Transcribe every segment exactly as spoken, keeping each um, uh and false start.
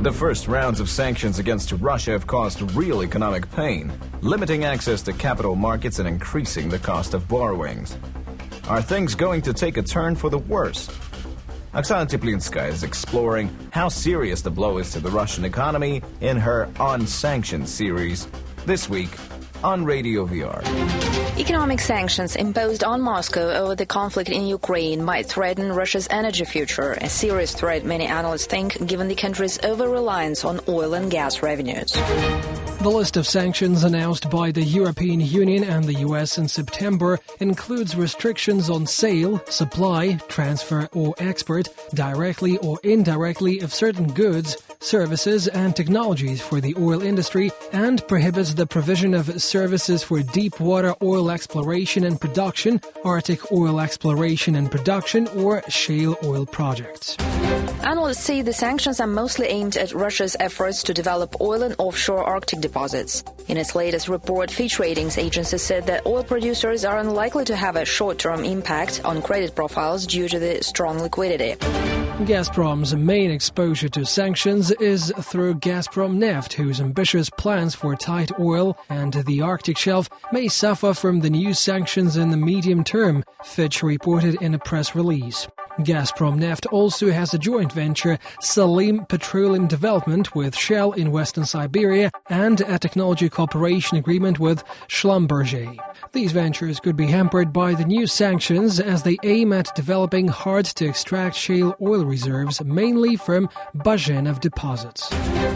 The first rounds of sanctions against Russia have caused real economic pain, limiting access to capital markets and increasing the cost of borrowings. Are things going to take a turn for the worse? Oksana Teplinskaya is exploring how serious the blow is to the Russian economy in her On Sanctions series this week on Radio V R. Economic sanctions imposed on Moscow over the conflict in Ukraine might threaten Russia's energy future, a serious threat many analysts think, given the country's over-reliance on oil and gas revenues. The list of sanctions announced by the European Union and the U S in September includes restrictions on sale, supply, transfer or export, directly or indirectly, of certain goods, services and technologies for the oil industry, and prohibits the provision of services for deep-water oil exploration and production, Arctic oil exploration and production, or shale oil projects. Analysts say the sanctions are mostly aimed at Russia's efforts to develop oil and offshore Arctic deposits. In its latest report, Fitch Ratings agency said that oil producers are unlikely to have a short-term impact on credit profiles due to the strong liquidity. Gazprom's main exposure to sanctions is through Gazprom-Neft, whose ambitious plans for tight oil and the Arctic shelf may suffer from the new sanctions in the medium term, Fitch reported in a press release. Gazprom-Neft also has a joint venture, Salim Petroleum Development, with Shell in Western Siberia and a technology cooperation agreement with Schlumberger. These ventures could be hampered by the new sanctions as they aim at developing hard-to-extract shale oil reserves, mainly from Bazhenov deposits.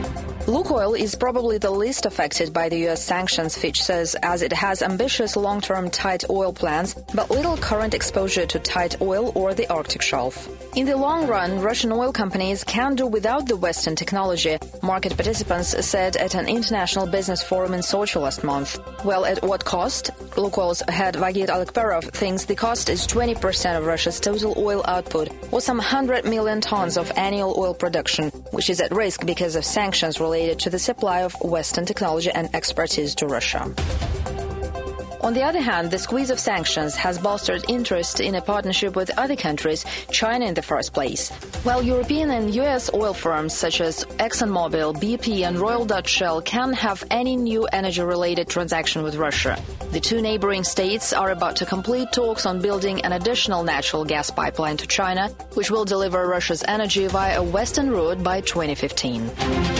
Lukoil is probably the least affected by the U S sanctions, Fitch says, as it has ambitious long-term tight oil plans, but little current exposure to tight oil or the Arctic shelf. In the long run, Russian oil companies can do without the Western technology, market participants said at an international business forum in Sochi last month. Well, at what cost? Lukoil's head Vagit Alekperov thinks the cost is twenty percent of Russia's total oil output, or some one hundred million tons of annual oil production, which is at risk because of sanctions related to the supply of Western technology and expertise to Russia. On the other hand, the squeeze of sanctions has bolstered interest in a partnership with other countries, China in the first place. While European and U S oil firms such as ExxonMobil, B P and Royal Dutch Shell can have any new energy-related transaction with Russia, the two neighboring states are about to complete talks on building an additional natural gas pipeline to China, which will deliver Russia's energy via a western route by twenty fifteen.